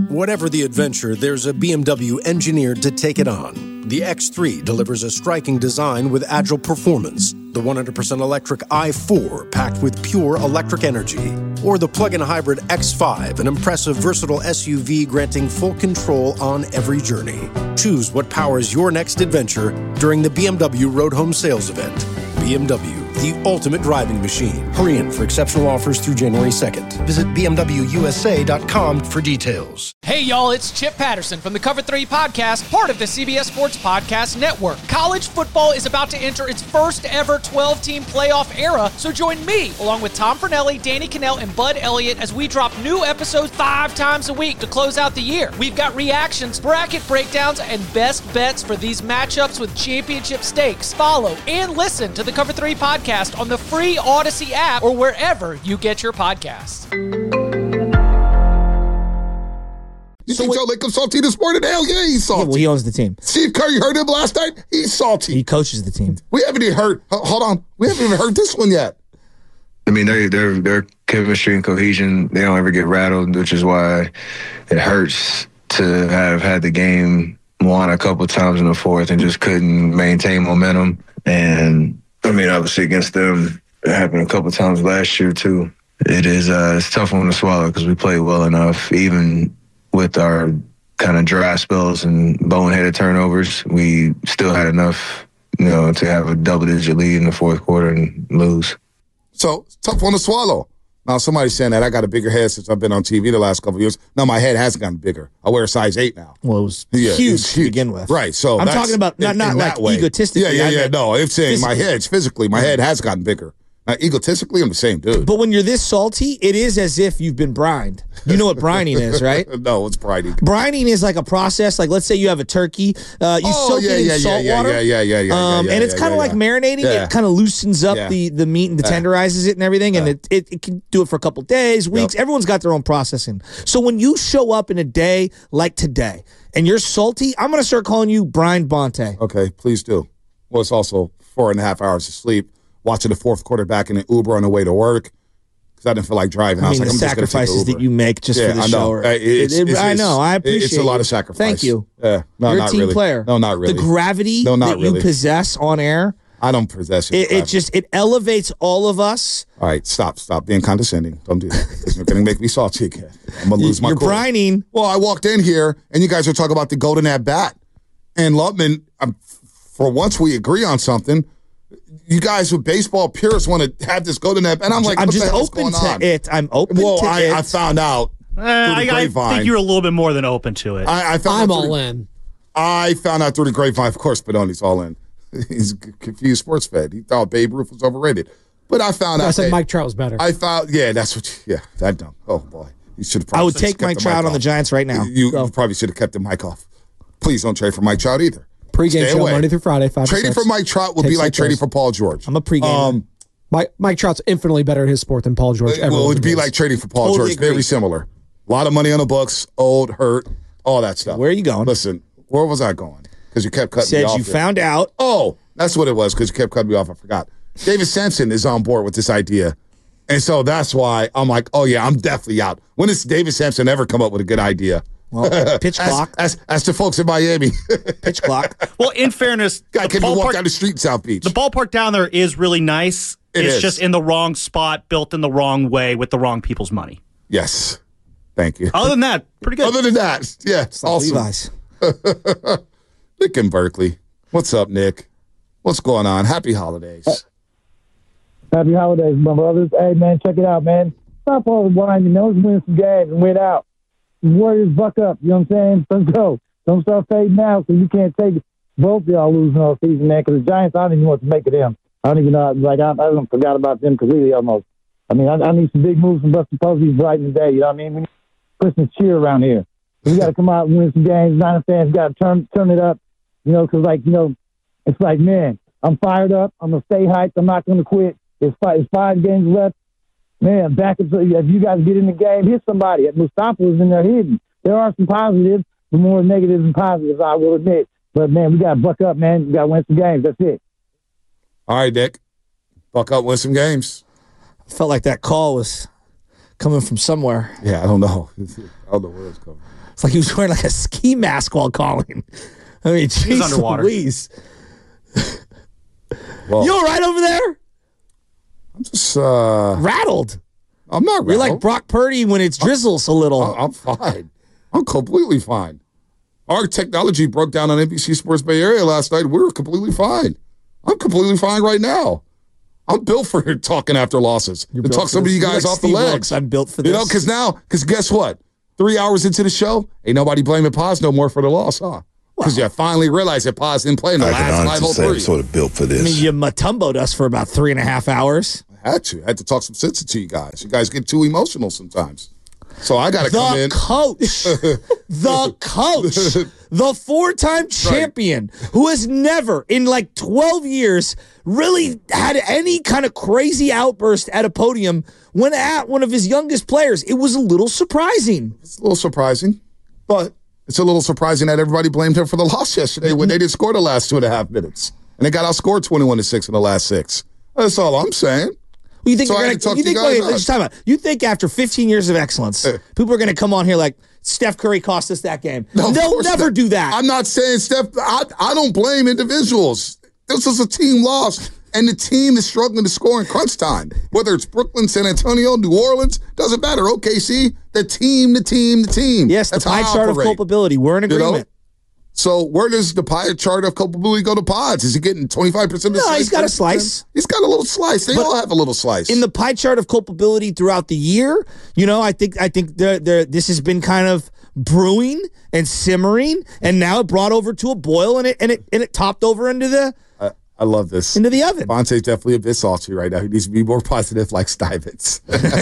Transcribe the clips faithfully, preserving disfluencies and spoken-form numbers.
Whatever the adventure, there's a B M W engineered to take it on. The X three delivers a striking design with agile performance. The one hundred percent electric i four, packed with pure electric energy. Or the plug-in hybrid X five, an impressive, versatile S U V granting full control on every journey. Choose what powers your next adventure during the B M W Road Home Sales Event. B M W, the ultimate driving machine. Hurry in for exceptional offers through January second. Visit B M W U S A dot com for details. Hey, y'all, it's Chip Patterson from the Cover three Podcast, part of the C B S Sports Podcast Network. College football is about to enter its first ever twelve-team playoff era, so join me, along with Tom Fornelli, Danny Cannell, and Bud Elliott, as we drop new episodes five times a week to close out the year. We've got reactions, bracket breakdowns, and best bets for these matchups with championship stakes. Follow and listen to the Cover three Podcast on the free Odyssey app or wherever you get your podcasts. You So think what- Joe Lacob's salty this morning? Hell yeah, he's salty. Yeah, well, he owns the team. Steve Kerr, you heard him last night? He's salty. He coaches the team. We haven't even heard. ho- Hold on. We haven't even heard this one yet. I mean, their their their chemistry and cohesion, they don't ever get rattled, which is why it hurts to have had the game won a couple times in the fourth and just couldn't maintain momentum. And I mean, obviously against them, it happened a couple times last year too. It is uh, it's a tough one to swallow because we played well enough, even with our kind of dry spells and boneheaded turnovers. We still had enough, you know, to have a double-digit lead in the fourth quarter and lose. So, tough one to swallow. Now, somebody's saying that I got a bigger head since I've been on T V the last couple of years. No, my head has gotten bigger. I wear a size eight now. Well, it was Yeah, huge it's to begin with. Right. So I'm that's- talking about not, in- not in like that way. egotistically. Yeah, yeah, I yeah. meant No, I'm saying my physically. head, physically, my head has gotten bigger. Now, egotistically, I'm the same dude. But when you're this salty, it is as if you've been brined. You know what brining is, right? No, it's brining. Brining is like a process. Like, let's say you have a turkey, uh, you Oh, soak yeah, it in yeah, salt yeah, water. yeah, yeah, yeah, yeah, um, yeah, and it's yeah, kind of yeah, like yeah. marinating. Yeah. It kind of loosens up Yeah. the, the meat and Yeah. tenderizes it and everything. And Yeah. it, it, it can do it for a couple days, weeks. Yep. Everyone's got their own processing. So when you show up in a day like today and you're salty, I'm going to start calling you Brian Bonte. Okay, please do. Well, it's also four and a half hours of sleep, watching the fourth quarter back in an Uber on the way to work because I didn't feel like driving. I I was mean, like, the I'm just gonna take sacrifices the that you make just Yeah, for the I know. show. are- Uh, it's- it- it- it's- I it's- know. I appreciate It's a lot you. of sacrifice. Thank you. Yeah, no, You're a not team really. player. No, not really. The gravity No, not that you really. possess on air, I don't possess it. it, it just it elevates all of us. All right, stop, stop being condescending. Don't do that. 'Cause you're going to make me salty again. I'm going to lose my You're cool. brining. Well, I walked in here, and you guys are talking about the golden at bat. And Lutman, um, for once we agree on something, you guys with baseball purists want to have this golden at bat. And I'm like, I'm what just the hell's open going to on? it. I'm open Well, to I, it. I found out Uh, through I, the I grapevine. think you're a little bit more than open to it. I, I found I'm out through all the, in. I found out through the grapevine. Of course, Benoni's all in. He's a confused sports fan. He thought Babe Ruth was overrated. But I found I out said that- Mike Trout was better. I found, yeah, that's what, you, yeah, that dumb. Oh, boy. You should have I would probably take kept Mike the Trout mic on the off. Giants right now. You, Go. you probably should have kept the mic off. Please don't trade for Mike Trout either. Pre-game Stay show away. Monday through Friday, five to Trading six. for Mike Trout would Take be like six trading days. for Paul George. I'm a pregame. Um, Mike, Mike Trout's infinitely better at his sport than Paul George ever well, it was would be at his. like trading for Paul Totally George. Very agree. similar. A lot of money on the books, old, hurt, all that stuff. Where are you going? Listen, where was I going? Because you kept cutting me Said off. you there. found out. Oh, that's what it was because you kept cutting me off. I forgot. David Sampson is on board with this idea. And so that's why I'm like, oh, yeah, I'm definitely out. When does David Sampson ever come up with a good idea? Well, pitch As, clock. as, as to folks in Miami. Pitch clock. well, in fairness, Guy the can't even walk ballpark, down the street in South Beach. the ballpark down there is really nice. It it's is. just in the wrong spot, built in the wrong way with the wrong people's money. Yes. Thank you. Other than that, pretty good. Other than that, yeah, awesome. Levi's. Nick in Berkeley. What's up, Nick? What's going on? Happy holidays. Happy holidays, my brothers. Hey, man, check it out, man. Stop all the whining. Let's win some games and win out. Warriors, buck up. You know what I'm saying? Let's go. Don't start fading out because you can't take both of y'all losing all season, man, because the Giants, I don't even know what to make of them. I don't even know. Like, I, I don't forgot about them completely almost. I mean, I, I need some big moves from Buster Posey to brighten the day. You know what I mean? We need Christmas cheer around here. We got to come out and win some games. Niner fans got to turn turn it up, you know, because, like, you know, it's like, man, I'm fired up. I'm going to stay hyped. I'm not going to quit. It's five, it's five games left. Man, back up. If you guys get in the game, hit somebody. Mustafa was in there hidden. There are some positives, but more negatives than positives, I will admit. But, man, we got to buck up, man. We got to win some games. That's it. All right, Nick. Buck up, win some games. I felt like that call was coming from somewhere. Yeah, I don't know. I don't know where it's coming. It's like he was wearing like a ski mask while calling. I mean, geez underwater. Louise. Well, You all right over there? I'm just uh, Rattled. I'm not. You're like rattled. Brock Purdy when it drizzles a little. I- I'm fine. I'm completely fine. Our technology broke down on N B C Sports Bay Area last night. We were completely fine. I'm completely fine right now. I'm built for talking after losses and built talk for some of this. you You're guys like off the Steve legs. Wilkes. I'm built for You know, this. because now, because guess what? Three hours into the show, ain't nobody blaming Paz no more for the loss, huh? Because you finally realized that Paz didn't play in the I can last honestly say I'm 503. sort of built for I mean, this. you Matumbo'd us for about three and a half hours. I had to. I had to talk some sense into you guys. You guys get too emotional sometimes. So I got to come The in. coach, the coach, the four-time champion who has never, in like twelve years, really had any kind of crazy outburst at a podium when at one of his youngest players. It was a little surprising. It's a little surprising, but it's a little surprising that everybody blamed him for the loss yesterday when they didn't score the last two and a half minutes. And they got outscored twenty-one to six in the last six. That's all I'm saying. You think So they're I gonna, had to talk you to you think, guys wait, up. let's time out. You think after fifteen years of excellence, Uh. people are going to come on here like, Steph Curry cost us that game? No, of They'll course never not. do that. I'm not saying Steph. I, I don't blame individuals. This is a team loss, and the team is struggling to score in crunch time. Whether it's Brooklyn, San Antonio, New Orleans, doesn't matter. O K C, the team, the team, the team. yes, the That's pie how I chart of operate. culpability. We're in You know? agreement. So where does the pie chart of culpability go to Pods? Is he getting twenty-five percent of the No, slice? he's got a thirty percent? slice. He's got a little slice. They But all have a little slice. In the pie chart of culpability throughout the year, you know, I think I think there there this has been kind of brewing and simmering, and now it brought over to a boil, and it and it and it topped over into the I, I love this. into the oven. Vontae's definitely a bit salty right now. He needs to be more positive like Stuyvesant.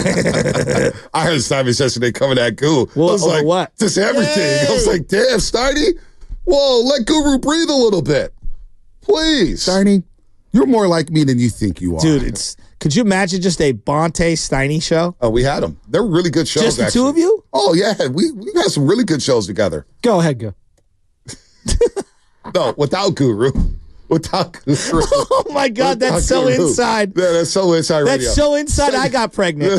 I heard Stuyvesant yesterday coming at Goo. What- I was over like, what? just everything. I was like, damn, Steiny. Whoa, let Guru breathe a little bit. Please. Steiny, you're more like me than you think you are. Dude, it's could you imagine just a Bonte Steiny show? Oh, we had them. They're really good shows, Just the actually. two of you? Oh, yeah. We, we had some really good shows together. Go ahead, go. No, without Guru. Without Guru. Oh my God, Without that's so Guru. inside. Yeah, that's so inside radio. That's so inside. I got pregnant.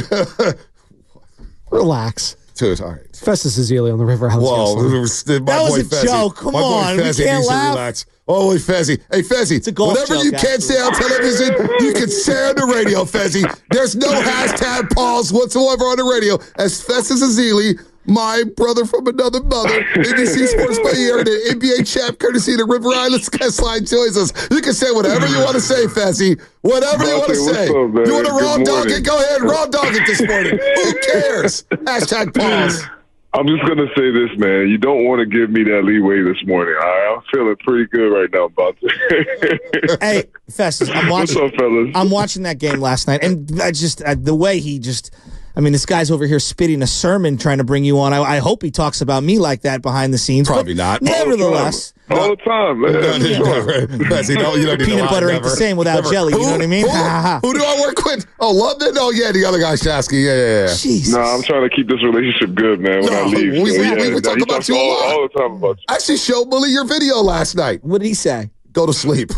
Relax. Dude, all right. Festus Ezeli on the River House. Whoa, Yes, it was- my That was boy a Fezzi. joke. Come My boy on, we Fezzi can't needs to laugh. relax. Oh, wait, Fezzi. Hey, Fezzi. a golf Whatever joke, you can't actually. say on television, you can say on the radio, Fezzi. There's no hashtag pause whatsoever on the radio. As Festus Ezeli, my brother from another mother, N B C Sports Bay Area, the N B A champ, courtesy of the River Islands guest line joins us. You can say whatever you want to say, Fezzi. Whatever you want to Bonte, say. what's up, man? You want to Good raw dog morning. it? Go ahead, raw dog it this morning. Who cares? Hashtag pause. I'm just gonna say this, man. You don't want to give me that leeway this morning. All right? I'm feeling pretty good right now, Bonte. Hey, Festus, I'm watching. What's up, fellas? I'm watching that game last night, and I just uh, the way he just. I mean, this guy's over here spitting a sermon trying to bring you on. I, I hope he talks about me like that behind the scenes. Probably but not. Nevertheless, All the time, man. Fezzi, no, you don't need to peanut lie, butter ain't never. the same without Never. jelly. You Who? know what I mean? Who, Ha, ha, ha. who do I work with? Oh, London? Oh, yeah, the other guy, Shasky. Yeah, yeah, yeah. Jesus. No, I'm trying to keep this relationship good, man. When No, I leave, we- So, we- yeah, we- we no, talk he about talks you a all, lot. all the time about you. I actually showed Bully your video last night. What did he say? Go to sleep.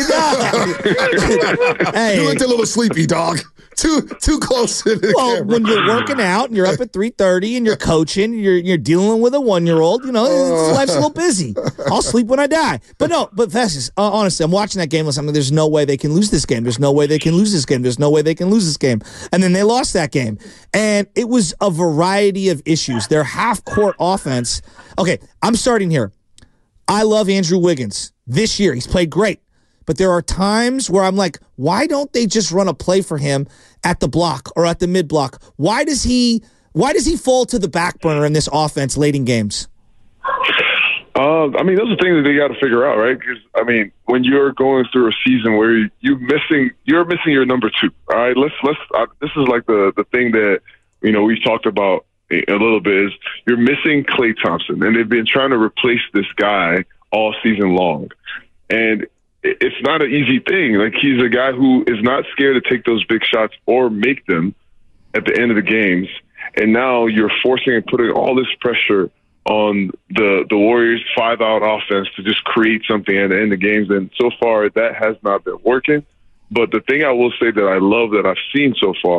Hey, You looked a little sleepy, dog. Too too close to the well, camera. when you're working out and you're up at three thirty and you're coaching, you're you're dealing with a one year old. You know, it's- life's a little busy. I'll sleep when I die. But no, but Festus, uh, honestly, I'm watching that game. Listen, I'm like, there's no way they can lose this game. There's no way they can lose this game. There's no way they can lose this game. And then they lost that game, and it was a variety of issues. Their half court offense. Okay, I'm starting here. I love Andrew Wiggins this year. He's played great. But there are times where I'm like, why don't they just run a play for him at the block or at the mid block? Why does he why does he fall to the back burner in this offense late in games? Uh, I mean, those are things that they got to figure out, right? Because I mean, when you're going through a season where you, you're missing, you're missing your number two. All right, let's let's. Uh, this is like the the thing that you know we've talked about a little bit is you're missing Klay Thompson, and they've been trying to replace this guy all season long, and it's not an easy thing. Like, he's a guy who is not scared to take those big shots or make them at the end of the games. And now you're forcing and putting all this pressure on the the Warriors' five-out offense to just create something at the end of games. And so far, that has not been working. But the thing I will say that I love that I've seen so far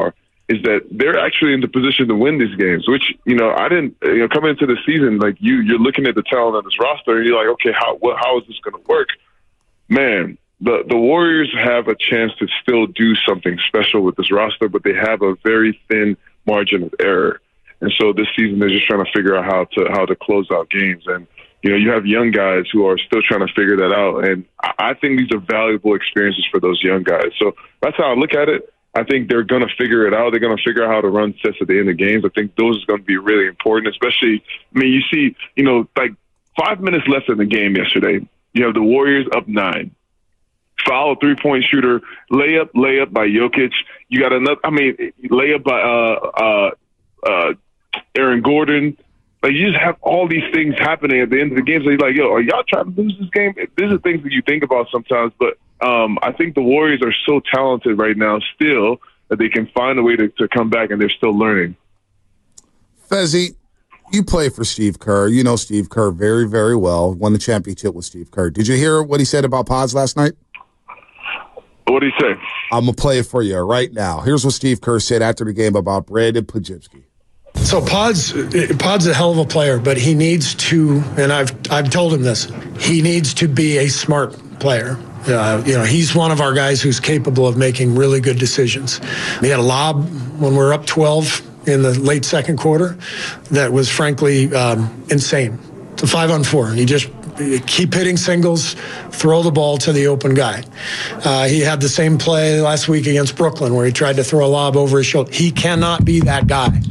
is that they're actually in the position to win these games, which, you know, I didn't, you know, coming into the season, like you, you're looking at the talent on this roster and you're like, okay, how, what, how is this going to work? Man, the, the Warriors have a chance to still do something special with this roster, but they have a very thin margin of error. And so this season, they're just trying to figure out how to, how to close out games. And, you know, you have young guys who are still trying to figure that out. And I, I think these are valuable experiences for those young guys. So that's how I look at it. I think they're going to figure it out. They're going to figure out how to run sets at the end of games. I think those are going to be really important, especially, I mean, you see, you know, like five minutes left in the game yesterday. You have the Warriors up nine. Foul, three-point shooter, layup, layup by Jokic. You got another, I mean, layup by uh, uh, uh, Aaron Gordon. Like, you just have all these things happening at the end of the game. So you're like, yo, are y'all trying to lose this game? These are things that you think about sometimes, but Um, I think the Warriors are so talented right now still that they can find a way to, to come back, and they're still learning. Fezzi, you play for Steve Kerr. You know Steve Kerr very, very well. Won the championship with Steve Kerr. Did you hear what he said about Pods last night? What did he say? I'm going to play it for you right now. Here's what Steve Kerr said after the game about Brandon Podziemski. So Pod's Pod's a hell of a player, but he needs to, and I've I've told him this, he needs to be a smart player. Uh, you know, he's one of our guys who's capable of making really good decisions. He had a lob when we were up twelve in the late second quarter that was frankly um, insane. It's a five on four. He just keep hitting singles, throw the ball to the open guy. Uh, he had the same play last week against Brooklyn where he tried to throw a lob over his shoulder. He cannot be that guy.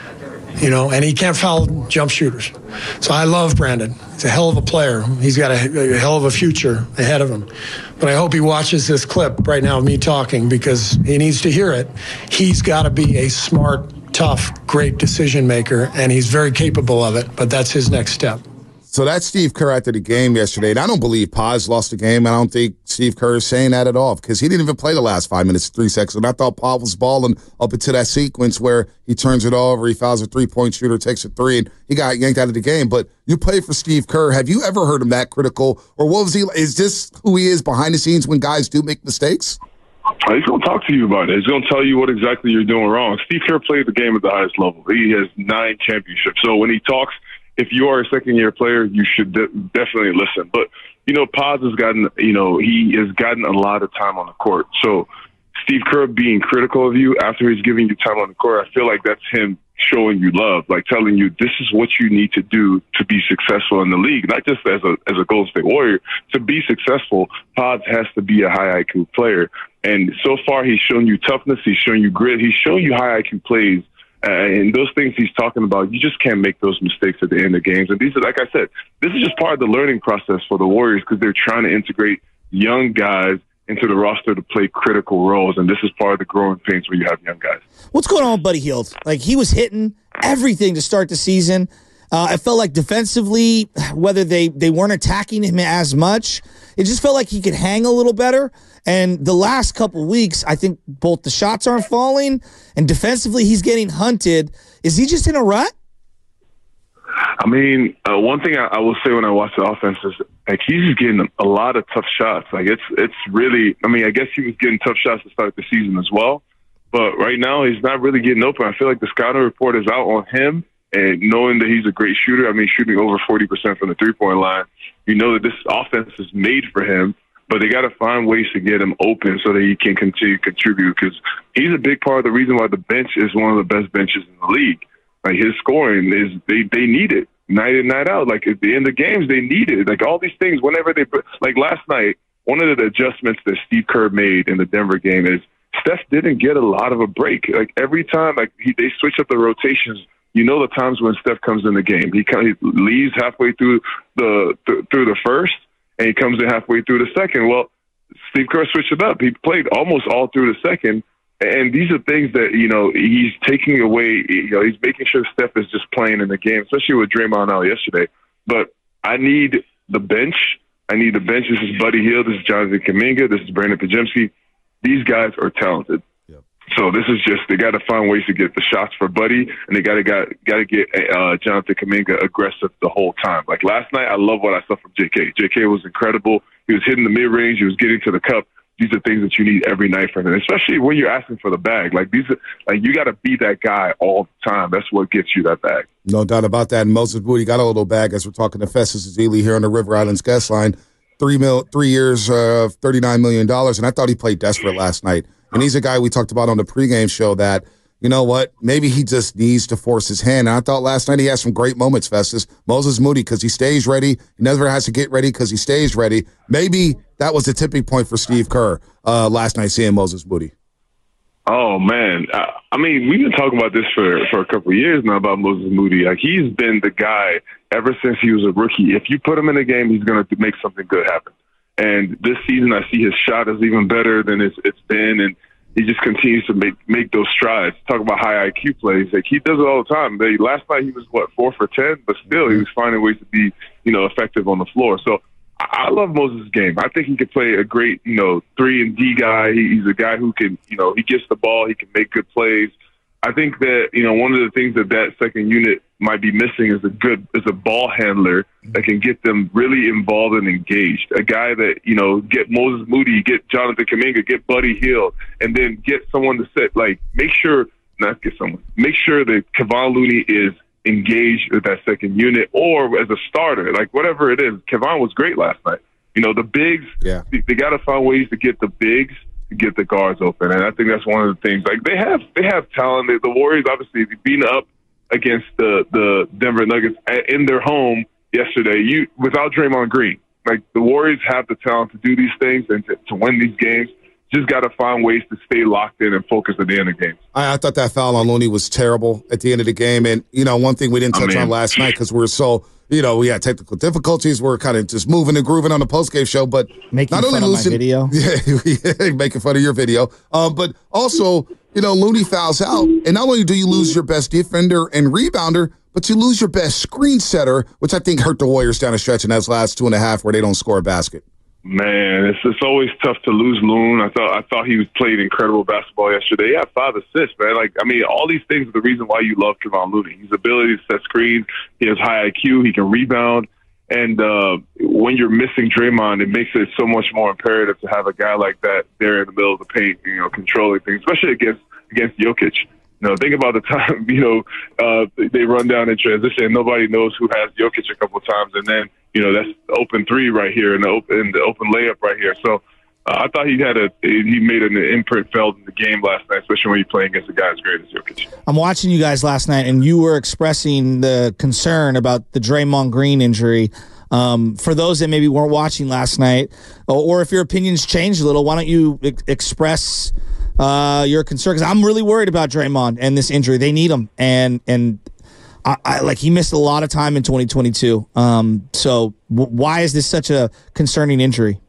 You know, and he can't foul jump shooters. So I love Brandon. He's a hell of a player. He's got a, a hell of a future ahead of him. But I hope he watches this clip right now of me talking because he needs to hear it. He's got to be a smart, tough, great decision maker, and he's very capable of it, but that's his next step. So that's Steve Kerr after the game yesterday. And I don't believe Paz lost the game. I don't think Steve Kerr is saying that at all because he didn't even play the last five minutes, three seconds. And I thought Paz was balling up into that sequence where he turns it over, he fouls a three-point shooter, takes a three, and he got yanked out of the game. But you played for Steve Kerr. Have you ever heard him that critical? Or what was he? Is this who he is behind the scenes when guys do make mistakes? He's going to talk to you about it. He's going to tell you what exactly you're doing wrong. Steve Kerr played the game at the highest level. He has nine championships. So when he talks, if you are a second-year player, you should de- definitely listen. But, you know, Paz has gotten, you know, he has gotten a lot of time on the court. So Steve Kerr being critical of you after he's giving you time on the court, I feel like that's him showing you love, like telling you this is what you need to do to be successful in the league, not just as a as a Golden State Warrior. To be successful, Paz has to be a high I Q player. And so far, he's shown you toughness. He's shown you grit. He's shown you high I Q plays. Uh, and those things he's talking about, you just can't make those mistakes at the end of games. And these are, like I said, this is just part of the learning process for the Warriors because they're trying to integrate young guys into the roster to play critical roles. And this is part of the growing pains where you have young guys. What's going on with Buddy Hield? Like, he was hitting everything to start the season. Uh, I felt like defensively, whether they, they weren't attacking him as much, it just felt like he could hang a little better. And the last couple weeks, I think both the shots aren't falling and defensively he's getting hunted. Is he just in a rut? I mean, uh, one thing I, I will say when I watch the offense is like he's just getting a lot of tough shots. Like it's it's really, I mean, I guess he was getting tough shots to start the season as well. But right now he's not really getting open. I feel like the scouting report is out on him. And knowing that he's a great shooter, I mean, shooting over forty percent from the three-point line, you know that this offense is made for him, but they got to find ways to get him open so that he can continue to contribute because he's a big part of the reason why the bench is one of the best benches in the league. Like his scoring is, they, they need it night in, night out. Like at the end of games, they need it. Like all these things, whenever they put, like last night, one of the adjustments that Steve Kerr made in the Denver game is Steph didn't get a lot of a break. Like every time, like he, they switch up the rotations. You know the times when Steph comes in the game. He, kind of, he leaves halfway through the th- through the first, and he comes in halfway through the second. Well, Steve Kerr switched it up. He played almost all through the second, and these are things that you know he's taking away. You know, he's making sure Steph is just playing in the game, especially with Draymond out yesterday. But I need the bench. I need the bench. This is Buddy Hield. This is Jonathan Kuminga. This is Brandon Podziemski. These guys are talented. So this is just they got to find ways to get the shots for Buddy, and they got to got got to get uh, Jonathan Kuminga aggressive the whole time. Like last night, I love what I saw from J K. J K was incredible. He was hitting the mid range. He was getting to the cup. these are things that you need every night from him, especially when you're asking for the bag. Like these are like you got to be that guy all the time. That's what gets you that bag. No doubt about that. And Moses Moody got a little bag as we're talking to Festus Ezeli here on the River Islands guest line. Three mil, three years, uh, thirty-nine million dollars, and I thought he played desperate last night. And he's a guy we talked about on the pregame show that, you know what, maybe he just needs to force his hand. And I thought last night he had some great moments, Festus. Moses Moody, because he stays ready. He never has to get ready because he stays ready. Maybe that was the tipping point for Steve Kerr uh, last night, seeing Moses Moody. Oh, man. I, I mean, we've been talking about this for, for a couple of years now about Moses Moody. Like, he's been the guy ever since he was a rookie. If you put him in a game, he's going to make something good happen. And this season, I see his shot is even better than it's, it's been, and he just continues to make make those strides. Talk about high I Q plays. Like, he does it all the time. They, last night, he was, what, four for ten? But still, he was finding ways to be, you know, effective on the floor. So, I love Moses' game. I think he could play a great, you know, three and D guy. He, he's a guy who can, you know, he gets the ball. He can make good plays. I think that, you know, one of the things that that second unit might be missing is a good, is a ball handler that can get them really involved and engaged. A guy that, you know, get Moses Moody, get Jonathan Kuminga, get Buddy Hield, and then get someone to set, like, make sure, not get someone, make sure that Kevon Looney is engaged with that second unit or as a starter, like whatever it is. Kevon was great last night. You know, the bigs, yeah. they, they got to find ways to get the bigs to get the guards open. And I think that's one of the things. Like, they have they have talent. They, the Warriors, obviously, being up against the, the Denver Nuggets in their home yesterday, you without Draymond Green. Like, the Warriors have the talent to do these things and to, to win these games. Just got to find ways to stay locked in and focus at the end of the game. I, I thought that foul on Looney was terrible at the end of the game. And, you know, one thing we didn't touch I mean, on last night because we were so, you know, we had technical difficulties. We we're kind of just moving and grooving on the postgame show. But making not fun only of losing, my video. Yeah, making fun of your video. Um, but also, you know, Looney fouls out. And not only do you lose your best defender and rebounder, but you lose your best screen setter, which I think hurt the Warriors down a stretch in those last two and a half where they don't score a basket. Man, it's it's always tough to lose Loon. I thought I thought he was played incredible basketball yesterday. He had five assists, man. Like, I mean, all these things are the reason why you love Kevon Looney. His ability to set screens, he has high I Q, he can rebound, and uh, when you're missing Draymond, it makes it so much more imperative to have a guy like that there in the middle of the paint, you know, controlling things, especially against against Jokic. You know, think about the time, you know, uh, they run down in transition and nobody knows who has Jokic a couple of times. And then, you know, that's open three right here and the open, the open layup right here. So uh, I thought he had a, he made an imprint felt in the game last night, especially when you're playing against a guy as great as Jokic. I'm watching you guys last night and you were expressing the concern about the Draymond Green injury. Um, for those that maybe weren't watching last night, or, or if your opinions changed a little, why don't you ex- express uh, your concern? Because I'm really worried about Draymond and this injury. They need him, and and I, I like he missed a lot of time in twenty twenty-two. Um, so w- why is this such a concerning injury?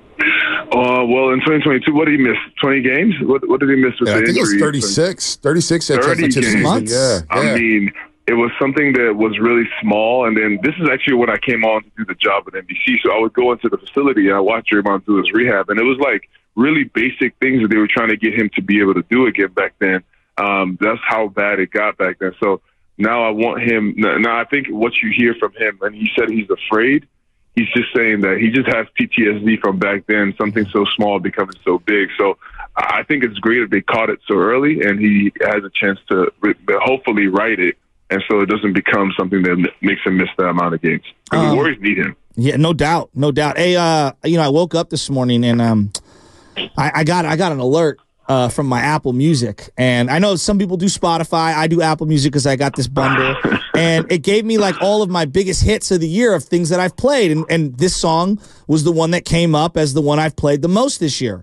Uh, well, in twenty twenty-two, what did he miss? twenty games? What, what did he miss with yeah, the I think injury? it was thirty-six. thirty-six at thirty games. Months? Yeah, I yeah. mean, it was something that was really small. And then this is actually when I came on to do the job at N B C. So I would go into the facility and I watched Draymond do his rehab. And it was like really basic things that they were trying to get him to be able to do again back then. Um, that's how bad it got back then. So now I want him. Now I think what you hear from him, and he said he's afraid. He's just saying that he just has P T S D from back then, something so small becoming so big. So I think it's great that they caught it so early, and he has a chance to hopefully right it, and so it doesn't become something that makes him miss that amount of games. Because um, the Warriors need him. Yeah, no doubt, no doubt. Hey, uh, you know, I woke up this morning and um, I, I got I got an alert uh, from my Apple Music, and I know some people do Spotify. I do Apple Music because I got this bundle, and it gave me like all of my biggest hits of the year of things that I've played, and and this song was the one that came up as the one I've played the most this year.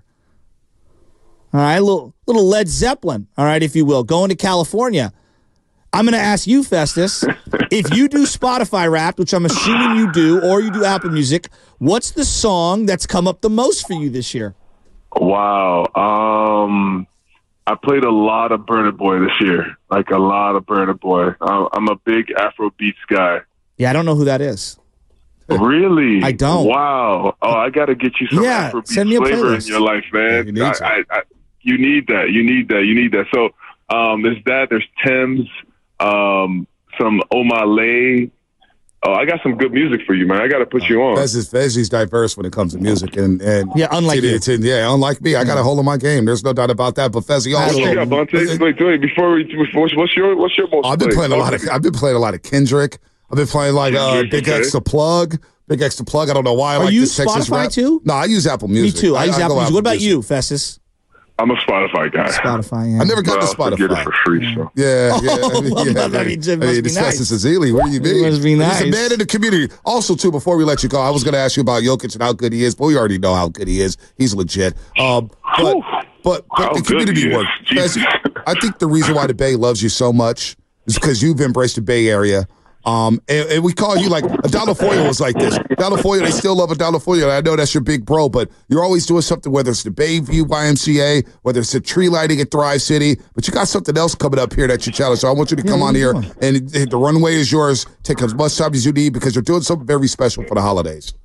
All right, little little Led Zeppelin, all right, if you will, Going to California. I'm going to ask you, Festus, if you do Spotify Wrapped, which I'm assuming you do, or you do Apple Music, what's the song that's come up the most for you this year? Wow. Um, I played a lot of Burna Boy this year, like a lot of Burna Boy. I'm a big Afro beats guy. Yeah, I don't know who that is. Really? I don't. Wow. Oh, I got to get you some yeah, Afro beats send me a flavor playlist. in your life, man. Yeah, you, need I, I, I, you need that. You need that. You need that. So um, there's that. There's Thames. Um, some Omale, oh, I got some good music for you, man. I got to put you on. Fez is, Fez is diverse when it comes to music. and, and Yeah, unlike you. It's, yeah, unlike me. I got a hold of my game. There's no doubt about that. But Fez, also. What you got, Bonte? Wait, wait, before we, before, what's your, what's your most I've been playing a lot of, I've been playing a lot of Kendrick. I've been playing like uh, Big okay. X the Plug. Big X the Plug. I don't know why I Are like you this Texas Spotify rap. too? No, I use Apple Music. Me too. I, I use I Apple go Music. What about Music. you, Festus? I'm a Spotify guy. Spotify, yeah. I never got But to I also Spotify. get it for free, so. Yeah, yeah. Oh, yeah, well, yeah, I mean, it must I mean, be it's nice. Festus Ezeli. Where you be? It must be nice. He's a man in the community. Also, too, before we let you go, I was going to ask you about Jokic and how good he is, but we already know how good he is. He's legit. Um, but, but, but How the good community he is. work. Jesus. I think the reason why the Bay loves you so much is because you've embraced the Bay Area. Um, and, and we call you like Adala Foyer was like this. Adala Foyer, they still love Adala Foyer. And I know that's your big bro, but you're always doing something, whether it's the Bayview Y M C A, whether it's the tree lighting at Thrive City, but you got something else coming up here that you challenge. So I want you to come what on are you here, doing? and the runway is yours. Take as much time as you need because you're doing something very special for the holidays.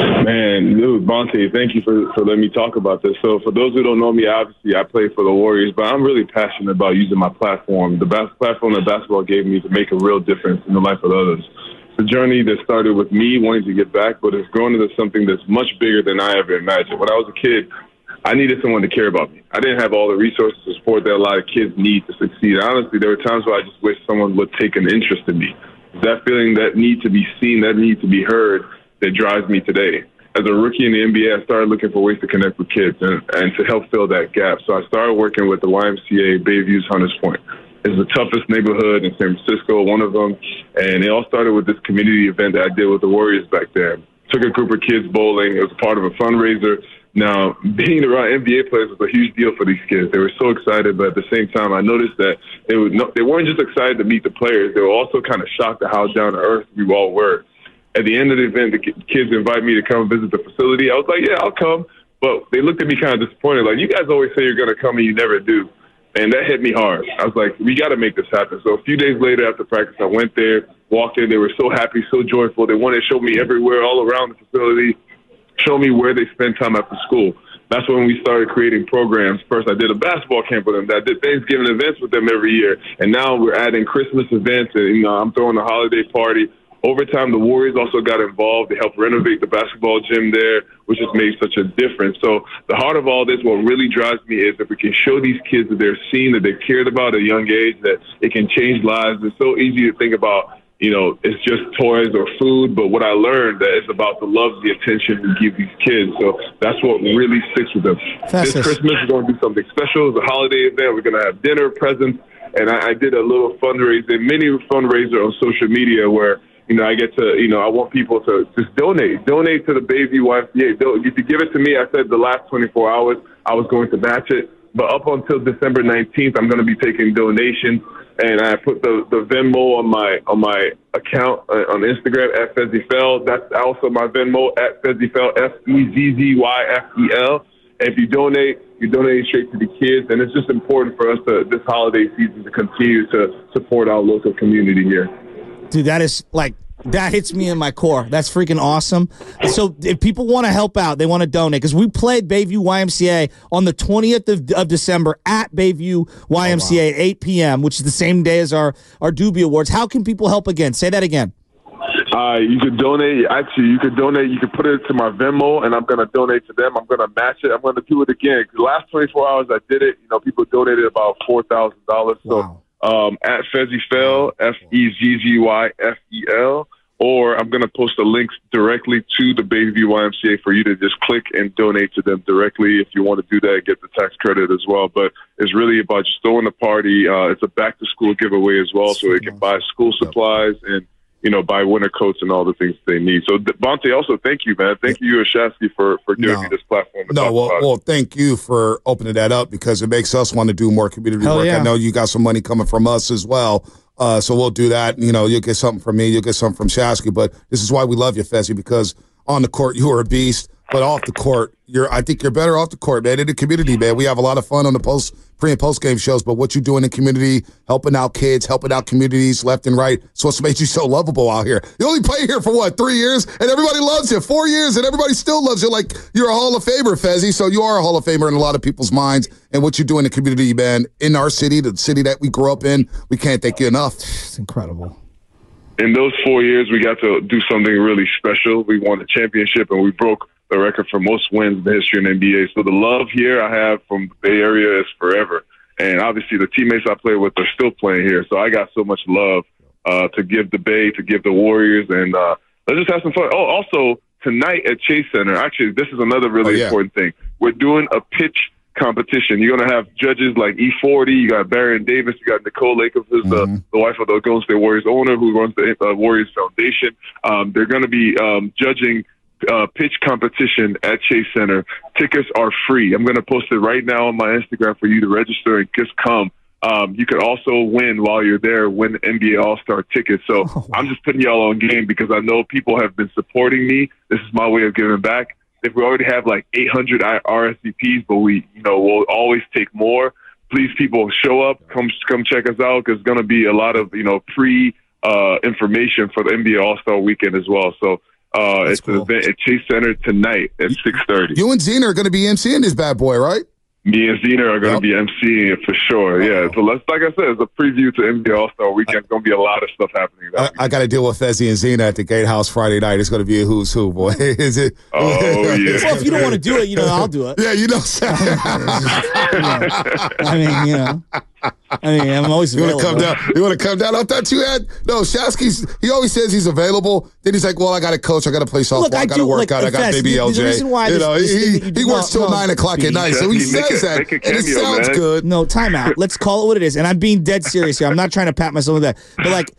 Man, dude, Bonte, thank you for, for letting me talk about this. So for those who don't know me, obviously I play for the Warriors, but I'm really passionate about using my platform, the best platform that basketball gave me to make a real difference in the life of others. It's a journey that started with me wanting to get back, but it's grown into something that's much bigger than I ever imagined. When I was a kid, I needed someone to care about me. I didn't have all the resources and support that a lot of kids need to succeed. Honestly, there were times where I just wish someone would take an interest in me. That feeling, that need to be seen, that need to be heard, that drives me today. As a rookie in the N B A, I started looking for ways to connect with kids and, and to help fill that gap. So I started working with the Y M C A Bayview's Hunters Point. It's the toughest neighborhood in San Francisco, one of them. And it all started with this community event that I did with the Warriors back there. Took a group of kids bowling. It was part of a fundraiser. Now, being around N B A players was a huge deal for these kids. They were so excited, but at the same time, I noticed that they, would no, they weren't just excited to meet the players. They were also kind of shocked at how down to earth we all were. At the end of the event, the kids invited me to come visit the facility. I was like, yeah, I'll come. But they looked at me kind of disappointed. Like, you guys always say you're going to come and you never do. And that hit me hard. I was like, we got to make this happen. So a few days later after practice, I went there, walked in. They were so happy, so joyful. They wanted to show me everywhere, all around the facility, show me where they spend time after school. That's when we started creating programs. First, I did a basketball camp with them. I did Thanksgiving events with them every year. And now we're adding Christmas events. And, you know, I'm throwing a holiday party. Over time, the Warriors also got involved. They helped renovate the basketball gym there, which has made such a difference. So the heart of all this, what really drives me is if we can show these kids that they're seen, that they're cared about at a young age, that it can change lives. It's so easy to think about, you know, it's just toys or food. But what I learned that it's about the love, the attention we give these kids. So that's what really sticks with them. Festus. This Christmas, we're going to do something special. It's a holiday event. We're going to have dinner, presents. And I, I did a little fundraiser, mini fundraiser on social media where, you know, I get to, you know, I want people to just donate. Donate to the Bayview Y M C A. If you give it to me, I said the last twenty-four hours I was going to match it. But up until December nineteenth, I'm going to be taking donations. And I put the, the Venmo on my on my account uh, on Instagram at FezzyFell. That's also my Venmo at FezzyFell, F E Z Z Y F E L. And if you donate, you donate straight to the kids. And it's just important for us to, this holiday season, to continue to support our local community here. Dude, that is like, that hits me in my core. That's freaking awesome. So if people want to help out, they want to donate, because we played Bayview Y M C A on the twentieth of, of December at Bayview Y M C A, oh, wow. at eight p.m., which is the same day as our, our Doobie Awards. How can people help again? Say that again. Uh, you could donate. Actually, you could donate. You could put it to my Venmo, and I'm going to donate to them. I'm going to match it. I'm going to do it again. The last twenty-four hours I did it, you know, people donated about four thousand dollars. So, wow. Um, at FezzyFell, F E Z Z Y F E L, or I'm going to post the links directly to the Bayview Y M C A for you to just click and donate to them directly if you want to do that and get the tax credit as well. But it's really about just throwing the party. Uh, it's a back-to-school giveaway as well, so they can buy school supplies and, you know, buy winter coats and all the things they need. So, Bonte, also, thank you, man. Thank you, Shasky, for, for giving no. me this platform. To no, talk well, about. well, thank you for opening that up, because it makes us want to do more community Hell work. yeah. I know you got some money coming from us as well, uh, so we'll do that. You know, you'll get something from me, you'll get something from Shasky, but this is why we love you, Fezzy, because on the court, you are a beast, but off the court, you're. I think you're better off the court, man. In the community, man, we have a lot of fun on the post, pre and post game shows. But what you do in the community, helping out kids, helping out communities left and right, it's what's made you so lovable out here. You only play here for what, three years, and everybody loves you. Four years, and everybody still loves you. Like, you're a Hall of Famer, Fezzy. So you are a Hall of Famer in a lot of people's minds. And what you do in the community, man, in our city, the city that we grew up in, we can't thank you enough. It's incredible. in those four years, we got to do something really special. We won a championship, and we broke the record for most wins in the history of the N B A. So the love here I have from the Bay Area is forever. And obviously the teammates I play with are still playing here. So I got so much love uh, to give the Bay, to give the Warriors, and uh, let's just have some fun. Oh, also, tonight at Chase Center, actually, this is another really oh, yeah. important thing. We're doing a pitch competition. You're going to have judges like E forty. You got Baron Davis. You got Nicole Lacob, who's mm-hmm. the, the wife of the Golden State Warriors owner, who runs the uh, Warriors Foundation. Um, they're going to be um, judging uh, pitch competition at Chase Center. Tickets are free. I'm going to post it right now on my Instagram for you to register and just come. Um, you could also win while you're there, win N B A All-Star tickets. So oh, wow. I'm just putting y'all on game because I know people have been supporting me. This is my way of giving back. If we already have like eight hundred R S V Ps, but we, you know, we'll always take more. Please, people, show up. Come, come check us out. Because it's going to be a lot of, you know, pre uh, information for the N B A All-Star Weekend as well. So uh, it's cool. An event at Chase Center tonight at six thirty. You and Zena are going to be emceeing this bad boy, right? Me and Zena are going to yep. be emceeing it for sure. Yeah. So let's, like I said, it's a preview to N B A All-Star Weekend. It's going to be a lot of stuff happening. I, I got to deal with Fezzi and Zena at the Gatehouse Friday night. It's going to be a who's who, boy. Is it? Oh, yeah. Well, if you don't want to do it, you know, I'll do it. Yeah, you know. I mean, you know. I mean, I'm always you available. Want to come down? You want to come down? I thought you had no. Shasky's. He always says he's available. Then he's like, "Well, I got to coach. I got to play softball. Look, I, I got to work like, out. I got baby the, L J." The reason why you know, this, he, this he works till no, nine o'clock at night, so he says that, cameo, and it sounds man. good. No, time out. Let's call it what it is. And I'm being dead serious here. I'm not trying to pat myself on the back, but like,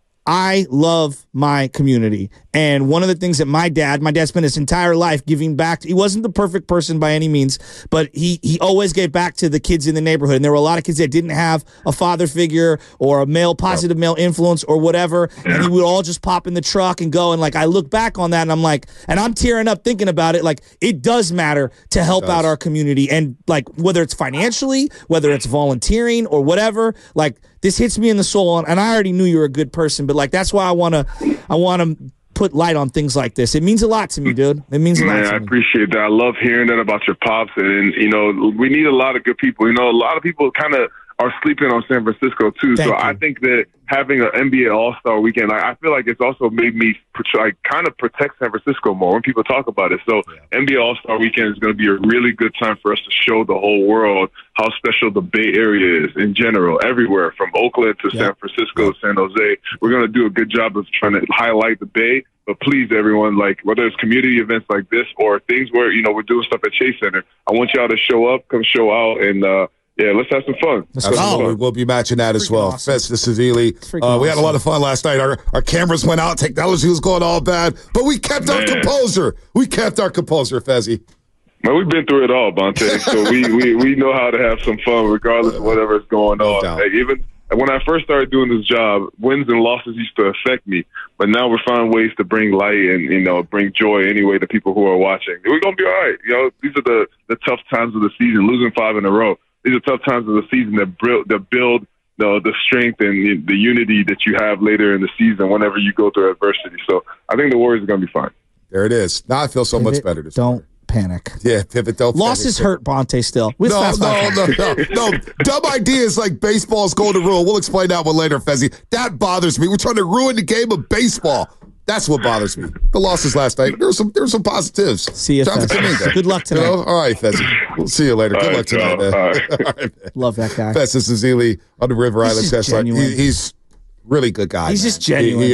I love my community. And one of the things that my dad, my dad spent his entire life giving back to, he wasn't the perfect person by any means, but he he always gave back to the kids in the neighborhood. And there were a lot of kids that didn't have a father figure or a male, positive male influence or whatever. And he would all just pop in the truck and go. And like, I look back on that and I'm like, and I'm tearing up thinking about it. Like, it does matter to help out our community. And like, whether it's financially, whether it's volunteering or whatever, like, this hits me in the soul, and I already knew you were a good person, but like that's why I wanna, I wanna put light on things like this. It means a lot to me, dude. It means a lot. Man, to I me. appreciate that. I love hearing that about your pops, and you know, we need a lot of good people. You know, a lot of people kind of are sleeping on San Francisco too. Thank so you. I think that having an N B A All-Star Weekend, I, I feel like it's also made me like kind of protect San Francisco more when people talk about it. So yeah. N B A All-Star Weekend is going to be a really good time for us to show the whole world how special the Bay Area is in general, everywhere from Oakland to yeah. San Francisco, yeah. San Jose. We're going to do a good job of trying to highlight the Bay. But please, everyone, like whether it's community events like this or things where, you know, we're doing stuff at Chase Center, I want y'all to show up, come show out, and uh, yeah, let's have some fun. Absolutely. We'll be matching that as well. Awesome. Festus Ezeli. Uh, we had a lot of fun last night. Our our cameras went out. Technology was going all bad. But we kept Man. our composure. We kept our composure, Fezzi. Man, we've been through it all, Bonte. So we, we, we know how to have some fun regardless of whatever's going on. No like, even when I first started doing this job, wins and losses used to affect me. But now we're finding ways to bring light and, you know, bring joy anyway to people who are watching. We're going to be all right. You know, these are the, the tough times of the season, losing five in a row. These are tough times of the season that build, that build the, the strength and the unity that you have later in the season whenever you go through adversity. So I think the Warriors are going to be fine. There it is. Now I feel so pivot, much better. This don't morning. panic. Yeah, pivot, don't Losses panic. hurt Bonte still. We no, no, no, no, no. Dumb ideas like baseball's golden rule. We'll explain that one later, Fezzi. That bothers me. We're trying to ruin the game of baseball. That's what bothers me. The losses last night. There were some. There were some positives. See you, Fezzi. Good luck tonight. You know? All right, Fezzi. We'll see you later. Good all luck tonight, man. All right. All right, man. Love that guy. Festus Ezeli on the River He's Island just test line. He, he's really good guy. He's man. just genuine. He, he